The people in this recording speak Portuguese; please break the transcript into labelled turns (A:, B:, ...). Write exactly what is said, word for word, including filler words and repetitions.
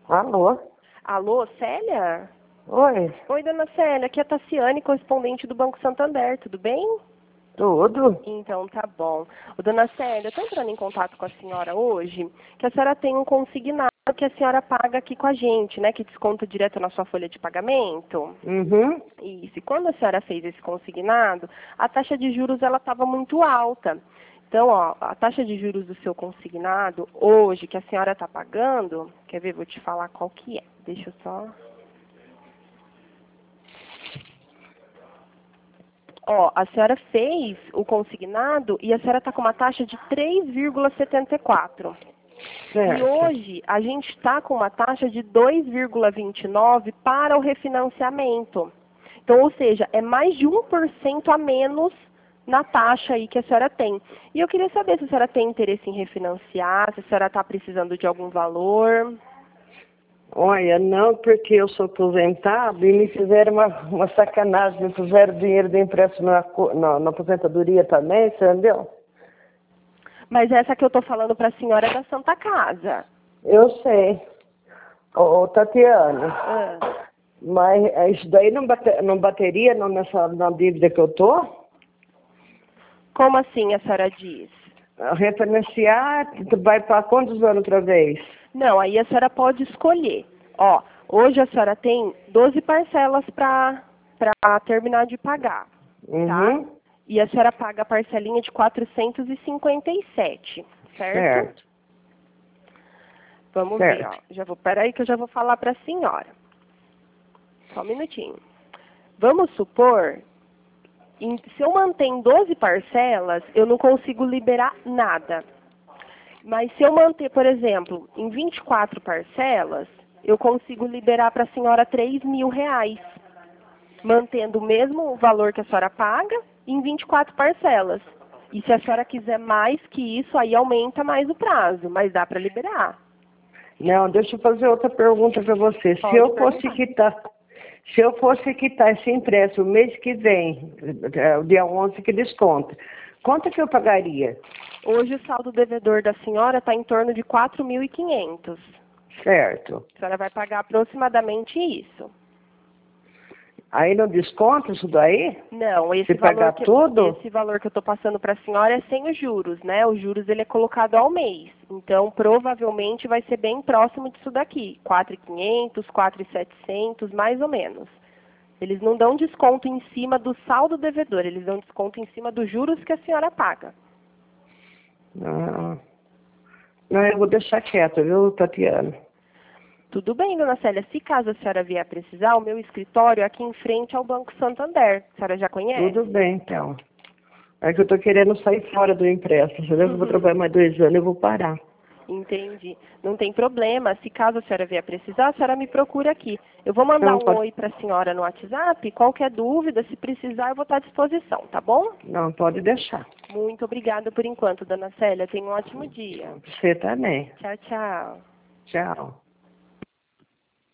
A: Alô?
B: Alô, Célia?
A: Oi,
B: Oi, dona Célia, aqui é a Tassiane, correspondente do Banco Santander, tudo bem?
A: tudo?
B: Então, tá bom. Ô, dona Célia, eu tô entrando em contato com a senhora hoje, que a senhora tem um consignado que a senhora paga aqui com a gente, né, que desconta direto na sua folha de pagamento.
A: Uhum.
B: Isso, e quando a senhora fez esse consignado, a taxa de juros ela estava muito alta. Então, ó, a taxa de juros do seu consignado, hoje, que a senhora está pagando, quer ver, vou te falar qual que é. Deixa eu só... Ó, a senhora fez o consignado e a senhora está com uma taxa de três vírgula setenta e quatro. E
A: Certo.
B: hoje a gente está com uma taxa de dois vírgula vinte e nove para o refinanciamento. Então, ou seja, é mais de um por cento a menos na taxa aí que a senhora tem. E eu queria saber se a senhora tem interesse em refinanciar, se a senhora está precisando de algum valor.
A: Olha, não, porque eu sou aposentado e me fizeram uma, uma sacanagem, me puseram dinheiro de empréstimo na, co- na, na aposentadoria também, entendeu?
B: Mas essa que eu estou falando para a senhora é da Santa Casa.
A: Eu sei. Ô, ô, Tatiana,
B: Ah,
A: mas eh, isso daí não, bate, não bateria não, nessa, na dívida que eu tô?
B: como assim a senhora diz?
A: Refinanciar, tu vai para quantos anos outra vez?
B: Não, aí a senhora pode escolher. Ó, hoje a senhora tem doze parcelas para para terminar de pagar, tá?
A: Uhum.
B: E a senhora paga a parcelinha de quatrocentos e cinquenta e sete, certo?
A: Certo,
B: Vamos ver, ó.
A: certo.
B: Já vou, peraí que eu já vou falar para a senhora. Só um minutinho. Vamos supor, em- se eu mantenho doze parcelas, eu não consigo liberar nada. Mas se eu manter, por exemplo, em vinte e quatro parcelas, eu consigo liberar para a senhora três mil reais, mantendo o mesmo valor que a senhora paga em vinte e quatro parcelas. E se a senhora quiser mais que isso, aí aumenta mais o prazo, mas dá para liberar.
A: Não, deixa eu fazer outra pergunta para você. Se
B: Pode
A: eu fosse
B: perguntar.
A: quitar, se eu fosse quitar esse empréstimo o mês que vem, é, o dia onze que desconta, quanto que eu pagaria?
B: Hoje o saldo devedor da senhora está em torno de quatro mil e quinhentos.
A: Certo.
B: A senhora vai pagar aproximadamente isso.
A: Aí não desconta isso daí?
B: Não, esse
A: Se
B: valor
A: pagar
B: que,
A: tudo?
B: esse valor que eu estou passando para a senhora é sem os juros, né? Os juros ele é colocado ao mês. Então, provavelmente vai ser bem próximo disso daqui. quatro mil e quinhentos, quatro mil e setecentos, mais ou menos. Eles não dão desconto em cima do saldo devedor, eles dão desconto em cima dos juros que a senhora paga.
A: Não, não, eu vou deixar quieto, viu, Tatiana?
B: Tudo bem, dona Célia. Se caso a senhora vier a precisar, o meu escritório é aqui em frente ao Banco Santander. A senhora já conhece?
A: Tudo bem, então. É que eu tô querendo sair fora do empréstimo. Se eu vou trabalhar mais dois anos, eu vou parar.
B: Entendi. Não tem problema. Se caso a senhora vier precisar, a senhora me procura aqui. Eu vou mandar
A: Não,
B: um
A: pode,
B: oi para a senhora no WhatsApp. Qualquer dúvida, se precisar, eu vou estar à disposição, tá bom?
A: não, pode deixar.
B: Muito obrigada por enquanto, dona Célia. Tenha um ótimo dia.
A: Você também.
B: Tchau, tchau.
A: Tchau.